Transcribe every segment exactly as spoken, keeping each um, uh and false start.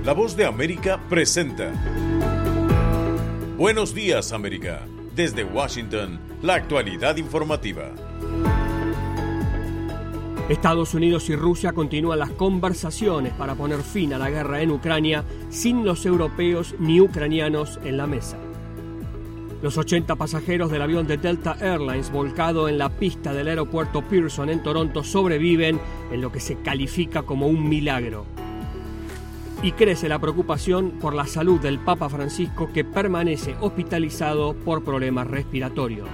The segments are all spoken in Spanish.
La Voz de América presenta Buenos Días, América. Desde Washington, la actualidad informativa. Estados Unidos y Rusia continúan las conversaciones para poner fin a la guerra en Ucrania sin los europeos ni ucranianos en la mesa. Los ochenta pasajeros del avión de Delta Airlines volcado en la pista del aeropuerto Pearson en Toronto sobreviven en lo que se califica como un milagro. Y crece la preocupación por la salud del Papa Francisco, que permanece hospitalizado por problemas respiratorios.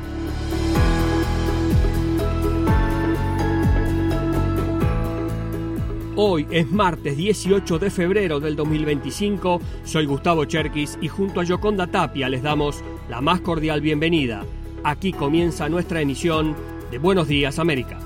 Hoy es martes dieciocho de febrero del dos mil veinticinco, soy Gustavo Cherkis y junto a Yoconda Tapia les damos la más cordial bienvenida. Aquí comienza nuestra emisión de Buenos Días, América.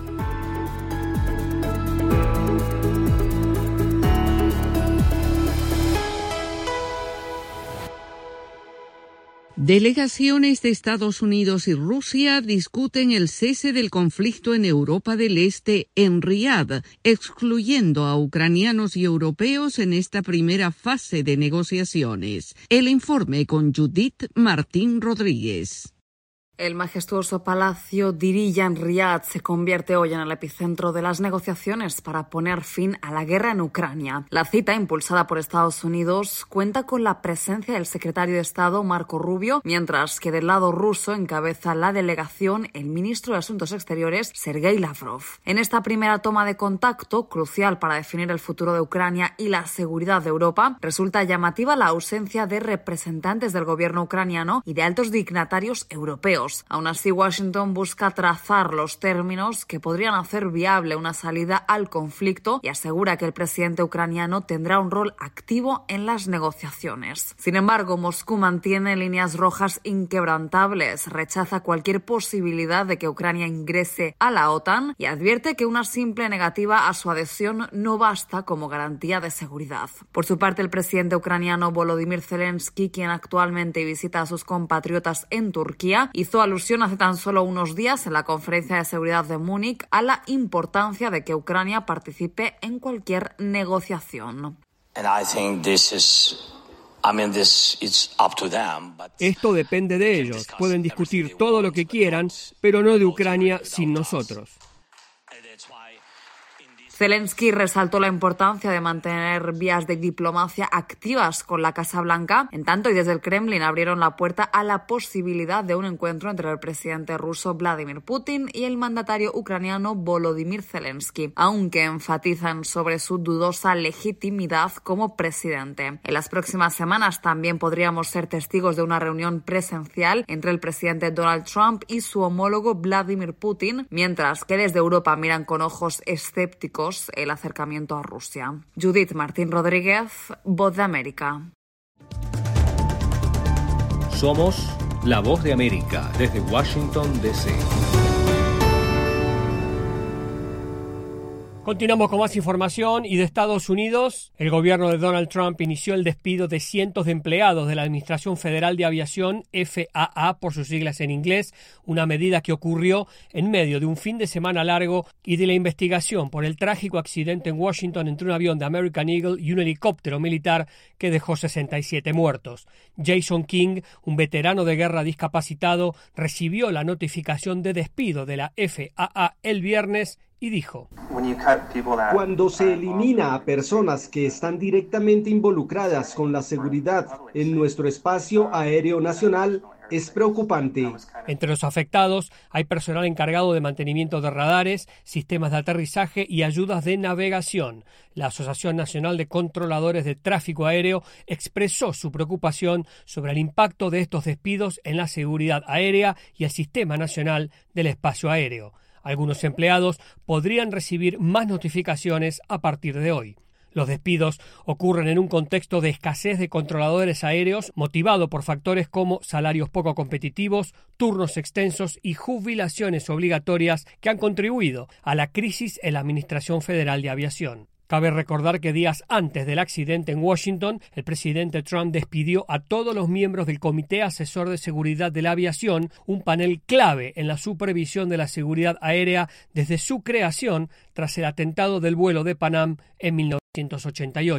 Delegaciones de Estados Unidos y Rusia discuten el cese del conflicto en Europa del Este en Riad, excluyendo a ucranianos y europeos en esta primera fase de negociaciones. El informe con Judith Martín Rodríguez. El majestuoso palacio Diriyah en Riad se convierte hoy en el epicentro de las negociaciones para poner fin a la guerra en Ucrania. La cita, impulsada por Estados Unidos, cuenta con la presencia del secretario de Estado Marco Rubio, mientras que del lado ruso encabeza la delegación el ministro de Asuntos Exteriores Sergei Lavrov. En esta primera toma de contacto, crucial para definir el futuro de Ucrania y la seguridad de Europa, resulta llamativa la ausencia de representantes del gobierno ucraniano y de altos dignatarios europeos. Aún así, Washington busca trazar los términos que podrían hacer viable una salida al conflicto y asegura que el presidente ucraniano tendrá un rol activo en las negociaciones. Sin embargo, Moscú mantiene líneas rojas inquebrantables, rechaza cualquier posibilidad de que Ucrania ingrese a la OTAN y advierte que una simple negativa a su adhesión no basta como garantía de seguridad. Por su parte, el presidente ucraniano Volodymyr Zelensky, quien actualmente visita a sus compatriotas en Turquía, hizo alusión hace tan solo unos días en la Conferencia de Seguridad de Múnich a la importancia de que Ucrania participe en cualquier negociación. Esto depende de ellos. Pueden discutir todo lo que quieran, pero no de Ucrania sin nosotros. Zelensky resaltó la importancia de mantener vías de diplomacia activas con la Casa Blanca, en tanto y desde el Kremlin abrieron la puerta a la posibilidad de un encuentro entre el presidente ruso Vladimir Putin y el mandatario ucraniano Volodymyr Zelensky, aunque enfatizan sobre su dudosa legitimidad como presidente. En las próximas semanas también podríamos ser testigos de una reunión presencial entre el presidente Donald Trump y su homólogo Vladimir Putin, mientras que desde Europa miran con ojos escépticos el acercamiento a Rusia. Judith Martín Rodríguez, Voz de América. Somos la Voz de América desde Washington, D C Continuamos con más información y de Estados Unidos. El gobierno de Donald Trump inició el despido de cientos de empleados de la Administración Federal de Aviación, F A A por sus siglas en inglés, una medida que ocurrió en medio de un fin de semana largo y de la investigación por el trágico accidente en Washington entre un avión de American Eagle y un helicóptero militar que dejó sesenta y siete muertos. Jason King, un veterano de guerra discapacitado, recibió la notificación de despido de la F A A el viernes y dijo: Cuando se elimina a personas que están directamente involucradas con la seguridad en nuestro espacio aéreo nacional, es preocupante. Entre los afectados hay personal encargado de mantenimiento de radares, sistemas de aterrizaje y ayudas de navegación. La Asociación Nacional de Controladores de Tráfico Aéreo expresó su preocupación sobre el impacto de estos despidos en la seguridad aérea y el Sistema Nacional del Espacio Aéreo. Algunos empleados podrían recibir más notificaciones a partir de hoy. Los despidos ocurren en un contexto de escasez de controladores aéreos motivado por factores como salarios poco competitivos, turnos extensos y jubilaciones obligatorias que han contribuido a la crisis en la Administración Federal de Aviación. Cabe recordar que días antes del accidente en Washington, el presidente Trump despidió a todos los miembros del Comité Asesor de Seguridad de la Aviación, un panel clave en la supervisión de la seguridad aérea desde su creación tras el atentado del vuelo de Pan Am en mil novecientos ochenta y ocho.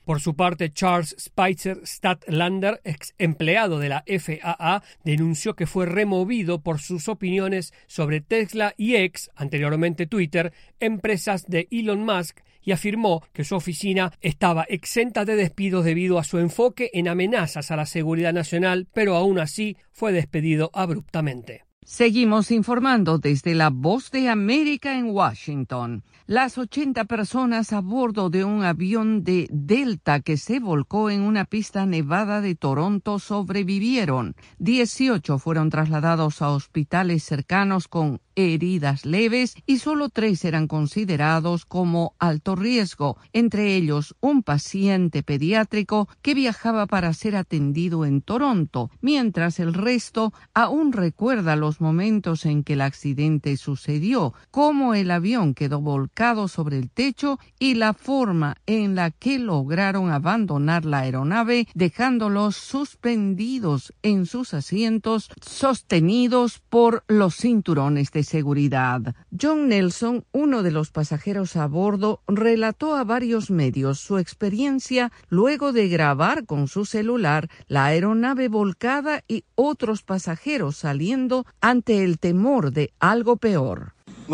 Por su parte, Charles Spitzer Statlander, ex empleado de la F A A, denunció que fue removido por sus opiniones sobre Tesla y X, anteriormente Twitter, empresas de Elon Musk, y afirmó que su oficina estaba exenta de despidos debido a su enfoque en amenazas a la seguridad nacional, pero aún así fue despedido abruptamente. Seguimos informando desde la Voz de América en Washington. Las ochenta personas a bordo de un avión de Delta que se volcó en una pista nevada de Toronto sobrevivieron. dieciocho fueron trasladados a hospitales cercanos con heridas leves y solo tres eran considerados como alto riesgo, entre ellos un paciente pediátrico que viajaba para ser atendido en Toronto, mientras el resto aún recuerda los momentos en que el accidente sucedió, cómo el avión quedó volcado sobre el techo y la forma en la que lograron abandonar la aeronave, dejándolos suspendidos en sus asientos, sostenidos por los cinturones de seguridad. John Nelson, uno de los pasajeros a bordo, relató a varios medios su experiencia luego de grabar con su celular la aeronave volcada y otros pasajeros saliendo ante el temor de algo peor.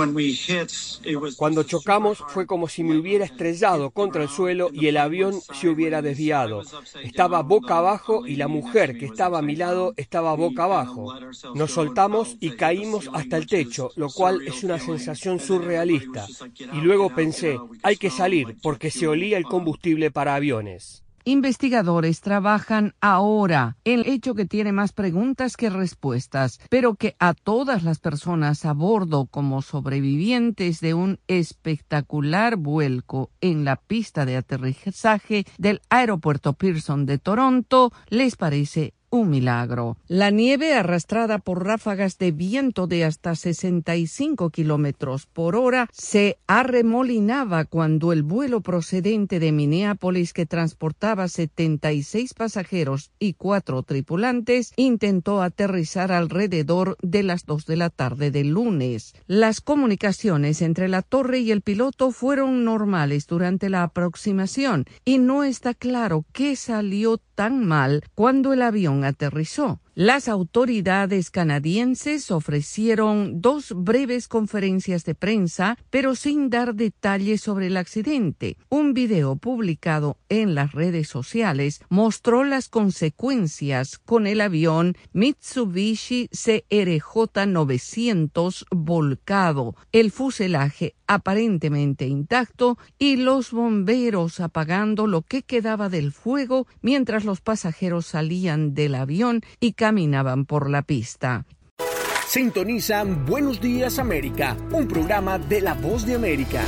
Cuando chocamos fue como si me hubiera estrellado contra el suelo y el avión se hubiera desviado. Estaba boca abajo y la mujer que estaba a mi lado estaba boca abajo. Nos soltamos y caímos hasta el techo, lo cual es una sensación surrealista. Y luego pensé, hay que salir porque se olía el combustible para aviones. Investigadores trabajan ahora en el hecho que tiene más preguntas que respuestas, pero que a todas las personas a bordo como sobrevivientes de un espectacular vuelco en la pista de aterrizaje del aeropuerto Pearson de Toronto les parece un milagro. La nieve, arrastrada por ráfagas de viento de hasta sesenta y cinco kilómetros por hora, se arremolinaba cuando el vuelo procedente de Minneapolis, que transportaba setenta y seis pasajeros y cuatro tripulantes, intentó aterrizar alrededor de las dos de la tarde del lunes. Las comunicaciones entre la torre y el piloto fueron normales durante la aproximación y no está claro qué salió tan mal cuando el avión aterrizó. Las autoridades canadienses ofrecieron dos breves conferencias de prensa, pero sin dar detalles sobre el accidente. Un video publicado en las redes sociales mostró las consecuencias con el avión Mitsubishi C R J novecientos volcado, el fuselaje aparentemente intacto y los bomberos apagando lo que quedaba del fuego mientras los pasajeros salían del avión y caminaban por la pista. Sintonizan Buenos Días América, un programa de La Voz de América.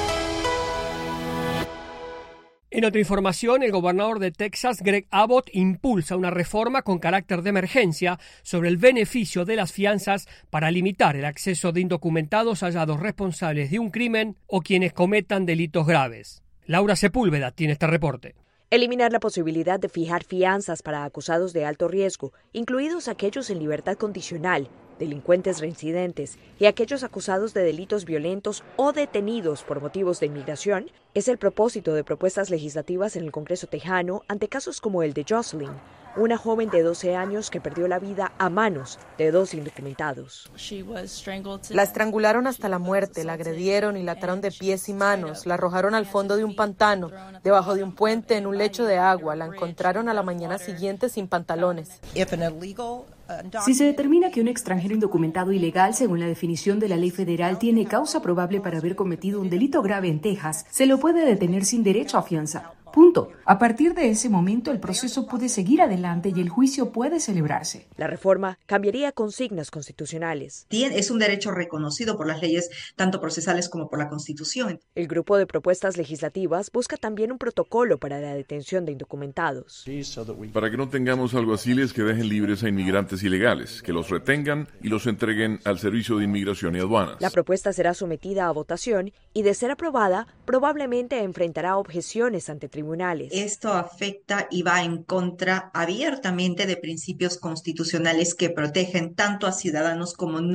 En otra información, el gobernador de Texas, Greg Abbott, impulsa una reforma con carácter de emergencia sobre el beneficio de las fianzas para limitar el acceso de indocumentados hallados responsables de un crimen o quienes cometan delitos graves. Laura Sepúlveda tiene este reporte. Eliminar la posibilidad de fijar fianzas para acusados de alto riesgo, incluidos aquellos en libertad condicional, delincuentes reincidentes y aquellos acusados de delitos violentos o detenidos por motivos de inmigración, es el propósito de propuestas legislativas en el Congreso tejano ante casos como el de Jocelyn, una joven de doce años que perdió la vida a manos de dos indocumentados. La estrangularon hasta la muerte, la agredieron y la ataron de pies y manos, la arrojaron al fondo de un pantano, debajo de un puente en un lecho de agua, la encontraron a la mañana siguiente sin pantalones. Si se determina que un extranjero indocumentado ilegal, según la definición de la ley federal, tiene causa probable para haber cometido un delito grave en Texas, se lo puede detener sin derecho a fianza. Punto. A partir de ese momento, el proceso puede seguir adelante y el juicio puede celebrarse. La reforma cambiaría consignas constitucionales. Es un derecho reconocido por las leyes, tanto procesales como por la Constitución. El grupo de propuestas legislativas busca también un protocolo para la detención de indocumentados. Para que no tengamos alguaciles que dejen libres a inmigrantes ilegales, que los retengan y los entreguen al Servicio de Inmigración y Aduanas. La propuesta será sometida a votación y, de ser aprobada, probablemente enfrentará objeciones ante tribunales. Esto afecta y va en contra abiertamente de principios constitucionales que protegen tanto a ciudadanos como no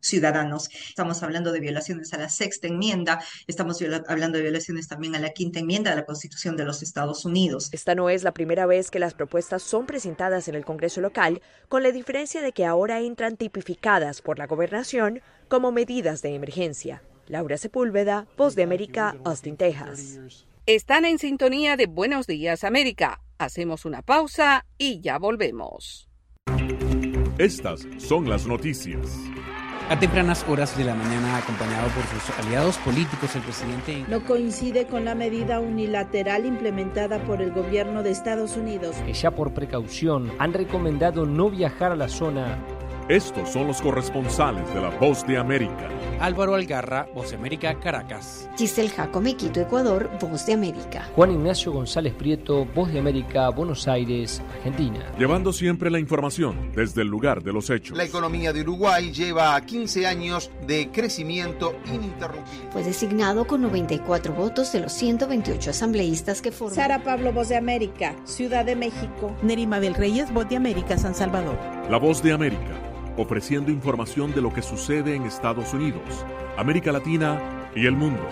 ciudadanos. Estamos hablando de violaciones a la sexta enmienda, estamos viola- hablando de violaciones también a la quinta enmienda de la Constitución de los Estados Unidos. Esta no es la primera vez que las propuestas son presentadas en el Congreso local, con la diferencia de que ahora entran tipificadas por la gobernación como medidas de emergencia. Laura Sepúlveda, Voz de América, Austin, Texas. Están en sintonía de Buenos Días, América. Hacemos una pausa y ya volvemos. Estas son las noticias. A tempranas horas de la mañana, acompañado por sus aliados políticos, el presidente no coincide con la medida unilateral implementada por el gobierno de Estados Unidos, que ya por precaución han recomendado no viajar a la zona. Estos son los corresponsales de La Voz de América. Álvaro Algarra, Voz de América, Caracas. Giselle Jacome, Quito, Ecuador, Voz de América. Juan Ignacio González Prieto, Voz de América, Buenos Aires, Argentina. Llevando siempre la información desde el lugar de los hechos. La economía de Uruguay lleva quince años de crecimiento ininterrumpido. Fue designado con noventa y cuatro votos de los ciento veintiocho asambleístas que forman. Sara Pablo, Voz de América, Ciudad de México. Nerima Bel Reyes, Voz de América, San Salvador. La Voz de América, ofreciendo información de lo que sucede en Estados Unidos, América Latina y el mundo.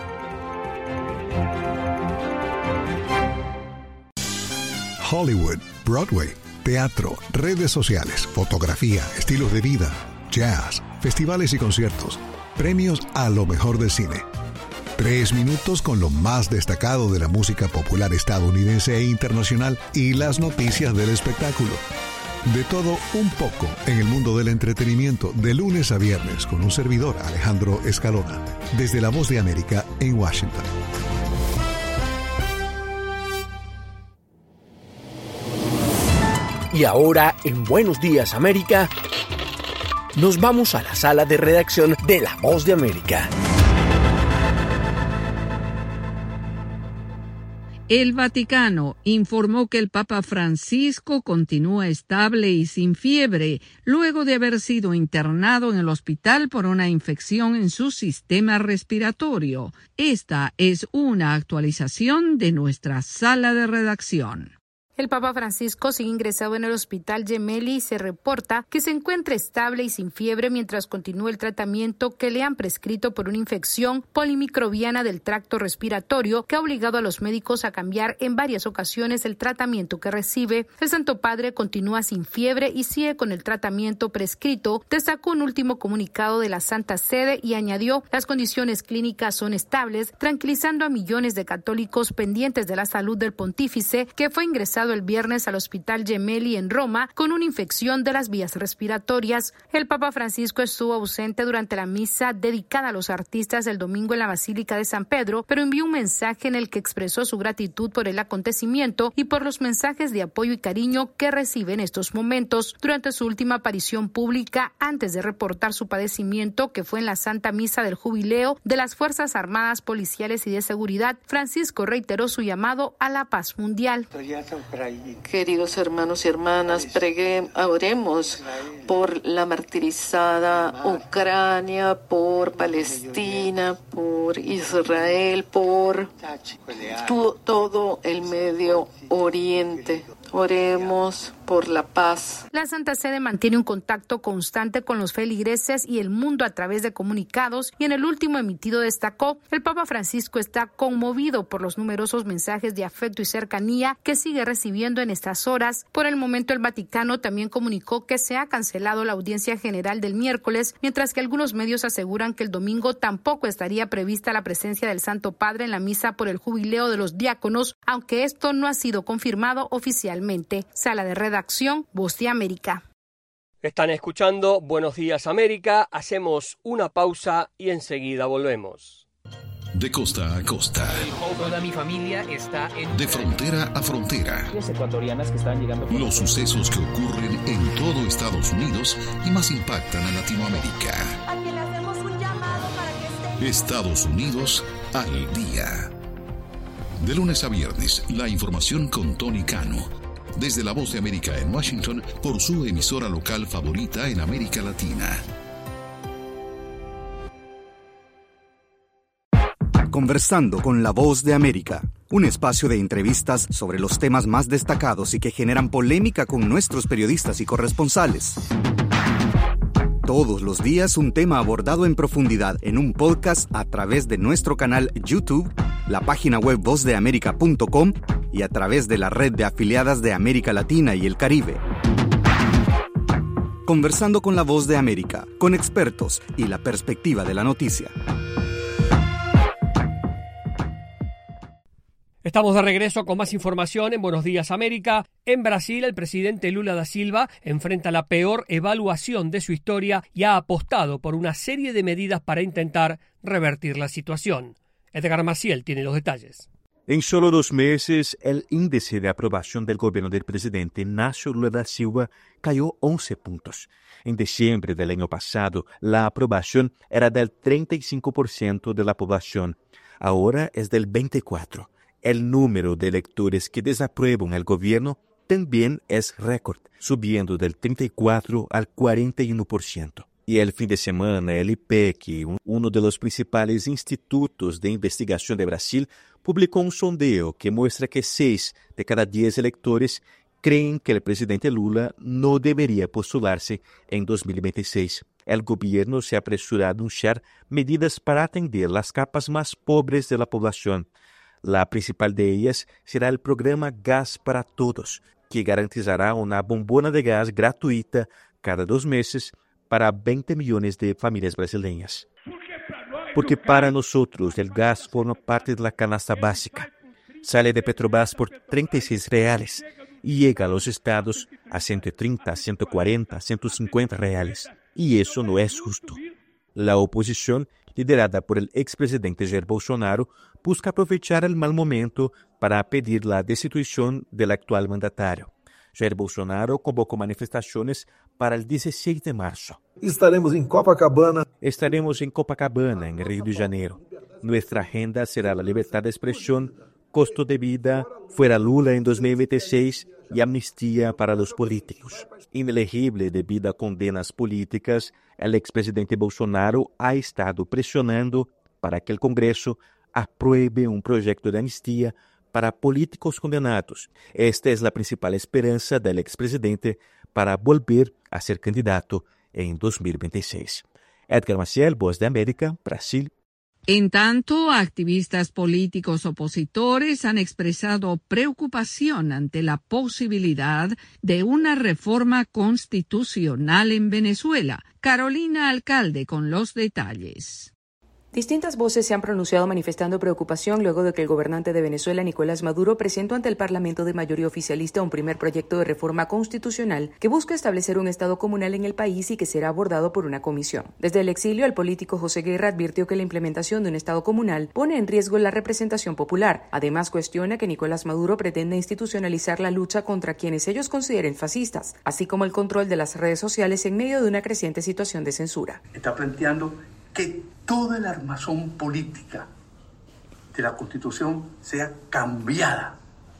Hollywood, Broadway, teatro, redes sociales, fotografía, estilos de vida, jazz, festivales y conciertos, premios a lo mejor del cine. Tres minutos con lo más destacado de la música popular estadounidense e internacional y las noticias del espectáculo. De todo un poco en el mundo del entretenimiento, de lunes a viernes, con un servidor, Alejandro Escalona, desde La Voz de América en Washington. Y ahora, en Buenos Días América, nos vamos a la sala de redacción de La Voz de América. El Vaticano informó que el Papa Francisco continúa estable y sin fiebre luego de haber sido internado en el hospital por una infección en su sistema respiratorio. Esta es una actualización de nuestra sala de redacción. El Papa Francisco sigue ingresado en el Hospital Gemelli y se reporta que se encuentra estable y sin fiebre mientras continúa el tratamiento que le han prescrito por una infección polimicrobiana del tracto respiratorio que ha obligado a los médicos a cambiar en varias ocasiones el tratamiento que recibe. El Santo Padre continúa sin fiebre y sigue con el tratamiento prescrito, destacó un último comunicado de la Santa Sede y añadió: las condiciones clínicas son estables, tranquilizando a millones de católicos pendientes de la salud del pontífice, que fue ingresado el viernes al Hospital Gemelli en Roma con una infección de las vías respiratorias. El Papa Francisco estuvo ausente durante la misa dedicada a los artistas el domingo en la Basílica de San Pedro, pero envió un mensaje en el que expresó su gratitud por el acontecimiento y por los mensajes de apoyo y cariño que recibe en estos momentos. Durante su última aparición pública, antes de reportar su padecimiento, que fue en la Santa Misa del Jubileo de las Fuerzas Armadas, Policiales y de Seguridad, Francisco reiteró su llamado a la paz mundial. Queridos hermanos y hermanas, pregue, oremos por la martirizada Ucrania, por Palestina, por Israel, por tu, todo el Medio Oriente. Oremos por la paz. La Santa Sede mantiene un contacto constante con los feligreses y el mundo a través de comunicados, y en el último emitido destacó: el Papa Francisco está conmovido por los numerosos mensajes de afecto y cercanía que sigue recibiendo en estas horas. Por el momento, el Vaticano también comunicó que se ha cancelado la audiencia general del miércoles, mientras que algunos medios aseguran que el domingo tampoco estaría prevista la presencia del Santo Padre en la misa por el jubileo de los diáconos, aunque esto no ha sido confirmado oficialmente. Sala de redacción, Voz de América. Están escuchando Buenos Días América. Hacemos una pausa y enseguida volvemos. De costa a costa. Toda mi familia está en... De frontera a frontera. Ecuatorianas que están llegando por... Los sucesos que ocurren en todo Estados Unidos y más impactan a Latinoamérica. A quien le hacemos un llamado para que esté... Estados Unidos al día. De lunes a viernes, la información con Tony Cano. Desde La Voz de América en Washington, por su emisora local favorita en América Latina. Conversando con La Voz de América, un espacio de entrevistas sobre los temas más destacados y que generan polémica con nuestros periodistas y corresponsales. Todos los días un tema abordado en profundidad en un podcast a través de nuestro canal YouTube, la página web voz de américa punto com y a través de la red de afiliadas de América Latina y el Caribe. Conversando con la Voz de América, con expertos y la perspectiva de la noticia. Estamos de regreso con más información en Buenos Días América. En Brasil, el presidente Lula da Silva enfrenta la peor evaluación de su historia y ha apostado por una serie de medidas para intentar revertir la situación. Edgar Maciel tiene los detalles. En solo dos meses, el índice de aprobación del gobierno del presidente Inácio Lula da Silva cayó once puntos. En diciembre del año pasado, la aprobación era del treinta y cinco por ciento de la población. Ahora es del veinticuatro por ciento. El número de electores que desaprueban el gobierno también es récord, subiendo del treinta y cuatro al cuarenta y uno por ciento. Y el fin de semana, el I P E C, uno de los principales institutos de investigación de Brasil, publicó un sondeo que muestra que seis de cada diez electores creen que el presidente Lula no debería postularse en dos mil veintiséis. El gobierno se apresuró a anunciar medidas para atender las capas más pobres de la población. La principal de ellas será el programa Gas para Todos, que garantizará una bombona de gas gratuita cada dos meses para veinte millones de familias brasileñas. Porque para nosotros el gas forma parte de la canasta básica. Sale de Petrobras por treinta y seis reales y llega a los estados a ciento treinta, ciento cuarenta, ciento cincuenta reales. Y eso no es justo. La oposición, liderada por el expresidente Jair Bolsonaro, busca aprovechar el mal momento para pedir la destitución del actual mandatario. Jair Bolsonaro convocó manifestaciones para el dieciséis de marzo. Estaremos en Copacabana. Estaremos en Copacabana, en Río de Janeiro. Nuestra agenda será la libertad de expresión, costo de vida, fuera Lula en dos mil veintiséis y amnistía para los políticos. Inelegible debido a condenas políticas, el expresidente Bolsonaro ha estado presionando para que el Congreso apruebe un proyecto de amnistía para políticos condenados. Esta es la principal esperanza del expresidente para volver a ser candidato en dos mil veintiséis. Edgar Maciel, Voz de América, Brasil. En tanto, activistas políticos opositores han expresado preocupación ante la posibilidad de una reforma constitucional en Venezuela. Carolina Alcalde con los detalles. Distintas voces se han pronunciado manifestando preocupación luego de que el gobernante de Venezuela, Nicolás Maduro, presentó ante el Parlamento de mayoría oficialista un primer proyecto de reforma constitucional que busca establecer un Estado comunal en el país y que será abordado por una comisión. Desde el exilio, el político José Guerra advirtió que la implementación de un Estado comunal pone en riesgo la representación popular. Además, cuestiona que Nicolás Maduro pretende institucionalizar la lucha contra quienes ellos consideren fascistas, así como el control de las redes sociales en medio de una creciente situación de censura. Está planteando que toda la armazón política de la Constitución sea cambiada,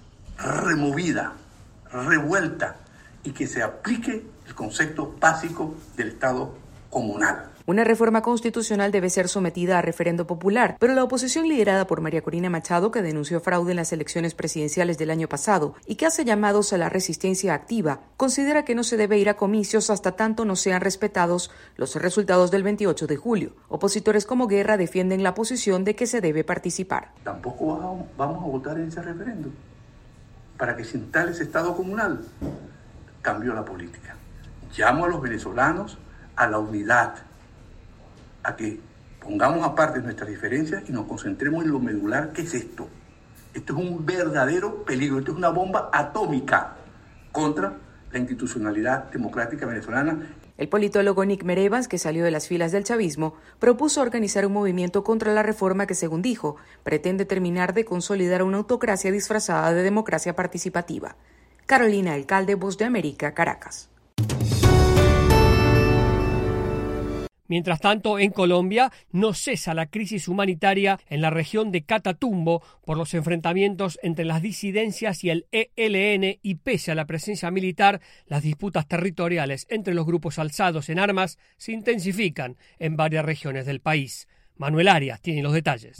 removida, revuelta y que se aplique el concepto básico del Estado comunal. Una reforma constitucional debe ser sometida a referendo popular, pero la oposición liderada por María Corina Machado, que denunció fraude en las elecciones presidenciales del año pasado y que hace llamados a la resistencia activa, considera que no se debe ir a comicios hasta tanto no sean respetados los resultados del veintiocho de julio. Opositores como Guerra defienden la posición de que se debe participar. Tampoco vamos a votar en ese referendo para que se instale ese Estado comunal. Cambió la política. Llamo a los venezolanos a la unidad, a que pongamos aparte nuestras diferencias y nos concentremos en lo medular que es esto. Esto es un verdadero peligro, esto es una bomba atómica contra la institucionalidad democrática venezolana. El politólogo Nick Merevans, que salió de las filas del chavismo, propuso organizar un movimiento contra la reforma que, según dijo, pretende terminar de consolidar una autocracia disfrazada de democracia participativa. Carolina Alcalde, Voz de América, Caracas. Mientras tanto, en Colombia no cesa la crisis humanitaria en la región de Catatumbo por los enfrentamientos entre las disidencias y el E L N y pese a la presencia militar, las disputas territoriales entre los grupos alzados en armas se intensifican en varias regiones del país. Manuel Arias tiene los detalles.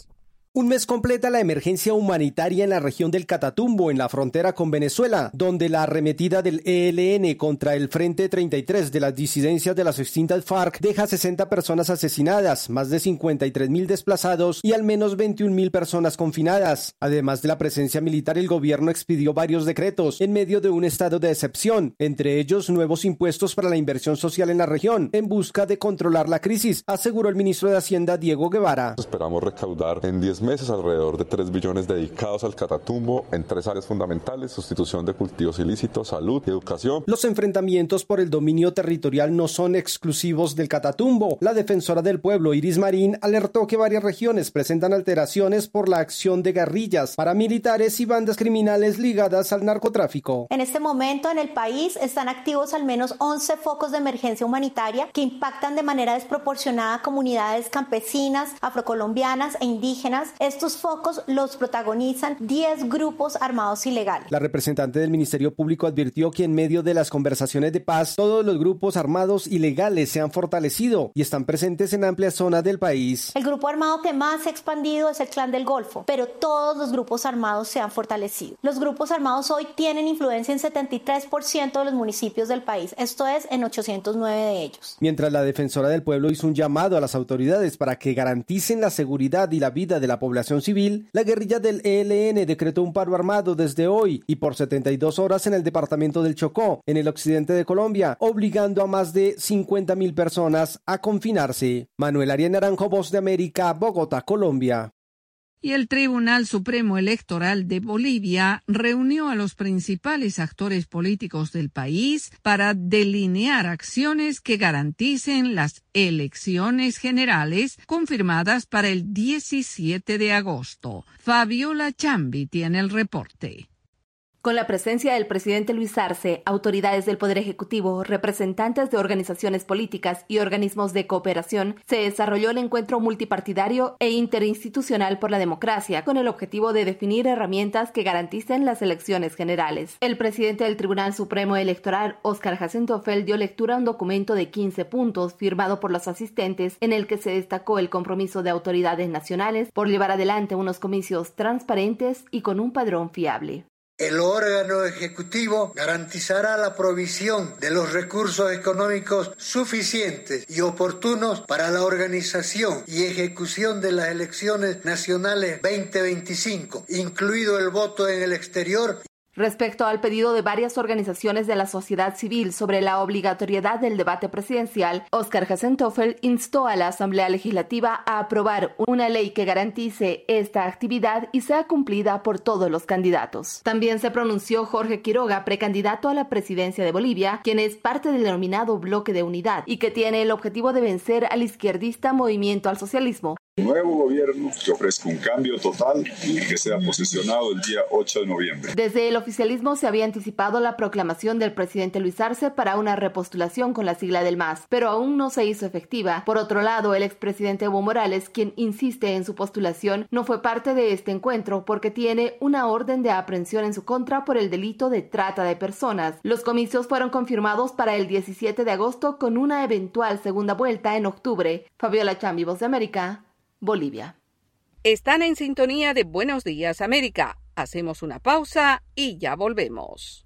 Un mes completa la emergencia humanitaria en la región del Catatumbo, en la frontera con Venezuela, donde la arremetida del E L N contra el Frente treinta y tres de las disidencias de las extintas FARC deja sesenta personas asesinadas, más de cincuenta y tres mil desplazados y al menos veintiún mil personas confinadas. Además de la presencia militar, el gobierno expidió varios decretos en medio de un estado de excepción, entre ellos nuevos impuestos para la inversión social en la región, en busca de controlar la crisis, aseguró el ministro de Hacienda Diego Guevara. Esperamos recaudar en diez meses alrededor de tres billones dedicados al Catatumbo en tres áreas fundamentales: sustitución de cultivos ilícitos, salud y educación. Los enfrentamientos por el dominio territorial no son exclusivos del Catatumbo. La defensora del pueblo, Iris Marín, alertó que varias regiones presentan alteraciones por la acción de guerrillas, paramilitares y bandas criminales ligadas al narcotráfico. En este momento en el país están activos al menos once focos de emergencia humanitaria que impactan de manera desproporcionada a comunidades campesinas, afrocolombianas e indígenas. Estos focos los protagonizan diez grupos armados ilegales. La representante del Ministerio Público advirtió que en medio de las conversaciones de paz, todos los grupos armados ilegales se han fortalecido y están presentes en amplias zonas del país. El grupo armado que más se ha expandido es el Clan del Golfo, pero todos los grupos armados se han fortalecido. Los grupos armados hoy tienen influencia en setenta y tres por ciento de los municipios del país, esto es, en ochocientos nueve de ellos. Mientras la defensora del pueblo hizo un llamado a las autoridades para que garanticen la seguridad y la vida de la población civil, la guerrilla del E L N decretó un paro armado desde hoy y por setenta y dos horas en el departamento del Chocó, en el occidente de Colombia, obligando a más de cincuenta mil personas a confinarse. Manuel Arias Naranjo, Voz de América, Bogotá, Colombia. Y el Tribunal Supremo Electoral de Bolivia reunió a los principales actores políticos del país para delinear acciones que garanticen las elecciones generales confirmadas para el diecisiete de agosto. Fabiola Chambi tiene el reporte. Con la presencia del presidente Luis Arce, autoridades del Poder Ejecutivo, representantes de organizaciones políticas y organismos de cooperación, se desarrolló el encuentro multipartidario e interinstitucional por la democracia, con el objetivo de definir herramientas que garanticen las elecciones generales. El presidente del Tribunal Supremo Electoral, Óscar Jacinto Feld, dio lectura a un documento de quince puntos firmado por los asistentes, en el que se destacó el compromiso de autoridades nacionales por llevar adelante unos comicios transparentes y con un padrón fiable. El órgano ejecutivo garantizará la provisión de los recursos económicos suficientes y oportunos para la organización y ejecución de las elecciones nacionales veinte veinticinco, incluido el voto en el exterior. Respecto al pedido de varias organizaciones de la sociedad civil sobre la obligatoriedad del debate presidencial, Óscar Jacinto Feld instó a la Asamblea Legislativa a aprobar una ley que garantice esta actividad y sea cumplida por todos los candidatos. También se pronunció Jorge Quiroga, precandidato a la presidencia de Bolivia, quien es parte del denominado Bloque de Unidad y que tiene el objetivo de vencer al izquierdista Movimiento al Socialismo. Nuevo gobierno que ofrezca un cambio total y que sea posesionado el día ocho de noviembre. Desde el oficialismo se había anticipado la proclamación del presidente Luis Arce para una repostulación con la sigla del M A S, pero aún no se hizo efectiva. Por otro lado, el expresidente Evo Morales, quien insiste en su postulación, no fue parte de este encuentro porque tiene una orden de aprehensión en su contra por el delito de trata de personas. Los comicios fueron confirmados para el diecisiete de agosto con una eventual segunda vuelta en octubre. Fabiola Chambi, Voz de América, Bolivia. Están en sintonía de Buenos Días América. Hacemos una pausa y ya volvemos.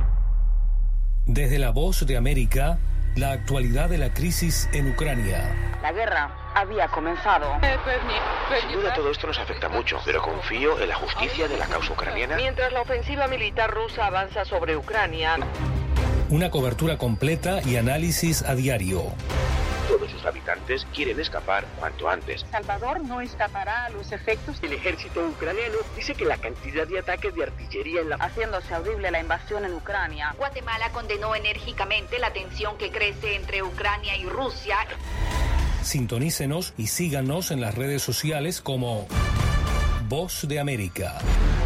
Desde la Voz de América, la actualidad de la crisis en Ucrania. La guerra había comenzado. Sin duda todo esto nos afecta mucho, pero confío en la justicia de la causa ucraniana. Mientras la ofensiva militar rusa avanza sobre Ucrania. Una cobertura completa y análisis a diario. Todos sus habitantes quieren escapar cuanto antes. Salvador no escapará a los efectos. El ejército ucraniano dice que la cantidad de ataques de artillería en la... haciéndose audible la invasión en Ucrania. Guatemala condenó enérgicamente la tensión que crece entre Ucrania y Rusia. Sintonícenos y síganos en las redes sociales como Voz de América.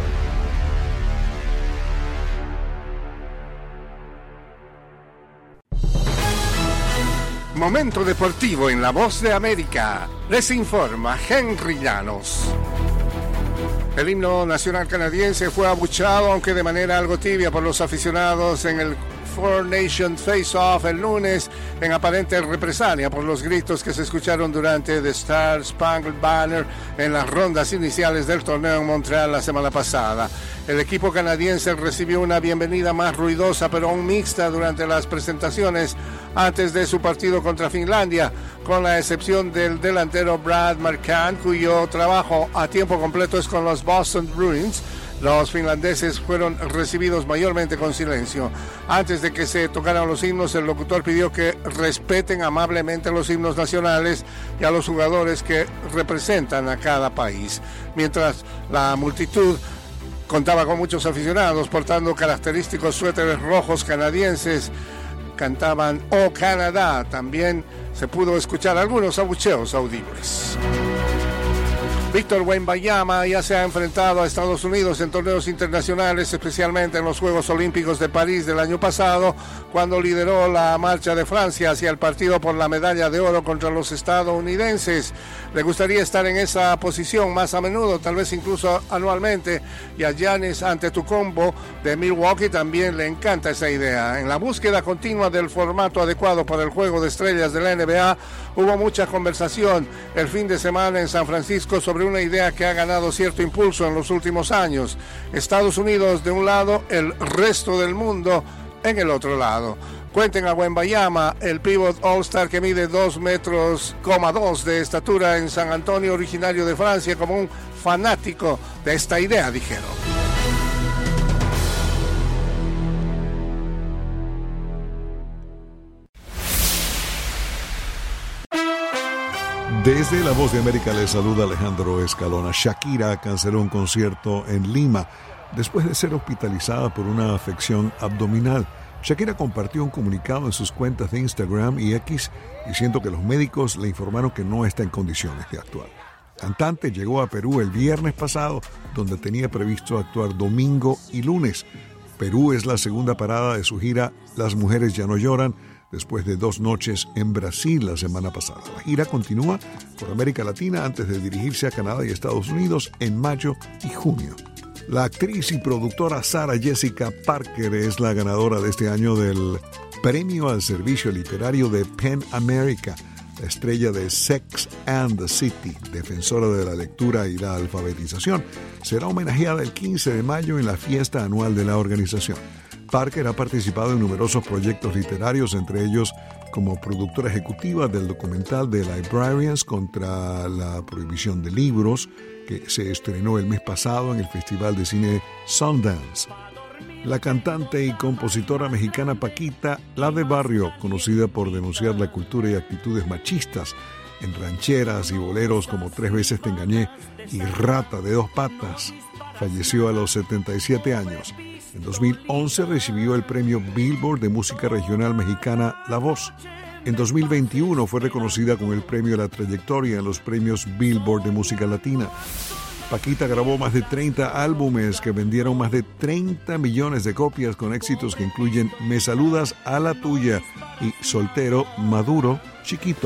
Momento deportivo en La Voz de América. Les informa Henry Llanos. El himno nacional canadiense fue abucheado, aunque de manera algo tibia, por los aficionados en el Four Nations Face-Off el lunes en aparente represalia por los gritos que se escucharon durante The Star Spangled Banner en las rondas iniciales del torneo en Montreal la semana pasada. El equipo canadiense recibió una bienvenida más ruidosa pero aún mixta durante las presentaciones antes de su partido contra Finlandia, con la excepción del delantero Brad Marchand, cuyo trabajo a tiempo completo es con los Boston Bruins. Los finlandeses fueron recibidos mayormente con silencio. Antes de que se tocaran los himnos, el locutor pidió que respeten amablemente los himnos nacionales y a los jugadores que representan a cada país. Mientras la multitud contaba con muchos aficionados portando característicos suéteres rojos canadienses, cantaban "Oh Canadá". También se pudo escuchar algunos abucheos audibles. Víctor Wembanyama ya se ha enfrentado a Estados Unidos en torneos internacionales, especialmente en los Juegos Olímpicos de París del año pasado, cuando lideró la marcha de Francia hacia el partido por la medalla de oro contra los estadounidenses. Le gustaría estar en esa posición más a menudo, tal vez incluso anualmente, y a Giannis Antetokounmpo de Milwaukee también le encanta esa idea. En la búsqueda continua del formato adecuado para el Juego de Estrellas de la N B A, hubo mucha conversación el fin de semana en San Francisco sobre una idea que ha ganado cierto impulso en los últimos años. Estados Unidos de un lado, el resto del mundo en el otro lado. Cuenten a Wembanyama, el pivot All-Star que mide dos metros, dos de estatura en San Antonio, originario de Francia, como un fanático de esta idea, dijeron. Desde La Voz de América les saluda Alejandro Escalona. Shakira canceló un concierto en Lima después de ser hospitalizada por una afección abdominal. Shakira compartió un comunicado en sus cuentas de Instagram y X diciendo que los médicos le informaron que no está en condiciones de actuar. La cantante llegó a Perú el viernes pasado, donde tenía previsto actuar domingo y lunes. Perú es la segunda parada de su gira Las Mujeres Ya No Lloran, después de dos noches en Brasil la semana pasada. La gira continúa por América Latina antes de dirigirse a Canadá y Estados Unidos en mayo y junio. La actriz y productora Sarah Jessica Parker es la ganadora de este año del Premio al Servicio Literario de PEN America, la estrella de Sex and the City, defensora de la lectura y la alfabetización. Será homenajeada el quince de mayo en la fiesta anual de la organización. Parker ha participado en numerosos proyectos literarios, entre ellos como productora ejecutiva del documental The Librarians contra la prohibición de libros, que se estrenó el mes pasado en el Festival de Cine Sundance. La cantante y compositora mexicana Paquita, la de Barrio, conocida por denunciar la cultura y actitudes machistas en rancheras y boleros como Tres Veces Te Engañé y Rata de Dos Patas, falleció a los setenta y siete años. En dos mil once recibió el premio Billboard de música regional mexicana La Voz. En dos mil veintiuno fue reconocida con el premio a la trayectoria en los premios Billboard de música latina. Paquita grabó más de treinta álbumes que vendieron más de treinta millones de copias, con éxitos que incluyen Me Saludas a la Tuya y Soltero, Maduro, Chiquito.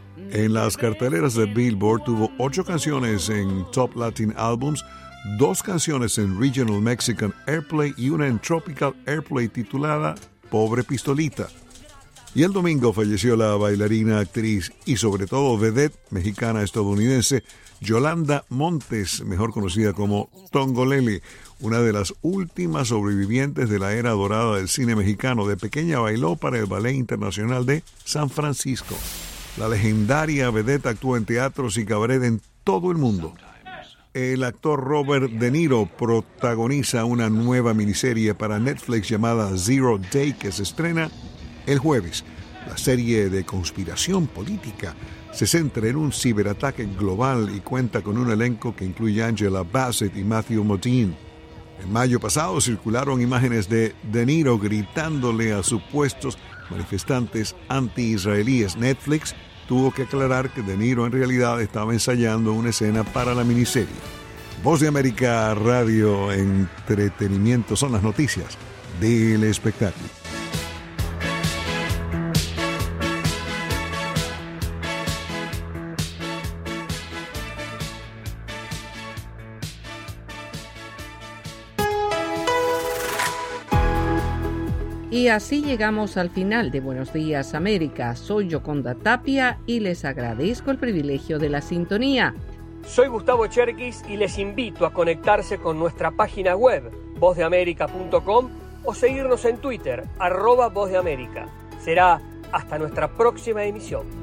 En las carteleras de Billboard tuvo ocho canciones en Top Latin Albums, dos canciones en Regional Mexican Airplay y una en Tropical Airplay titulada Pobre Pistolita. Y el domingo falleció la bailarina, actriz y sobre todo vedette mexicana-estadounidense Yolanda Montes, mejor conocida como Tongolele, una de las últimas sobrevivientes de la era dorada del cine mexicano. De pequeña bailó para el Ballet Internacional de San Francisco. La legendaria vedette actuó en teatros y cabaret en todo el mundo. El actor Robert De Niro protagoniza una nueva miniserie para Netflix llamada Zero Day, que se estrena el jueves. La serie de conspiración política se centra en un ciberataque global y cuenta con un elenco que incluye Angela Bassett y Matthew Modine. En mayo pasado circularon imágenes de De Niro gritándole a supuestos manifestantes anti-israelíes. Netflix tuvo que aclarar que De Niro en realidad estaba ensayando una escena para la miniserie. Voz de América Radio, entretenimiento son las noticias del espectáculo. Y así llegamos al final de Buenos Días América. Soy Yoconda Tapia y les agradezco el privilegio de la sintonía. Soy Gustavo Cherkis y les invito a conectarse con nuestra página web, voz de américa punto com, o seguirnos en Twitter, arroba Voz de América. Será hasta nuestra próxima emisión.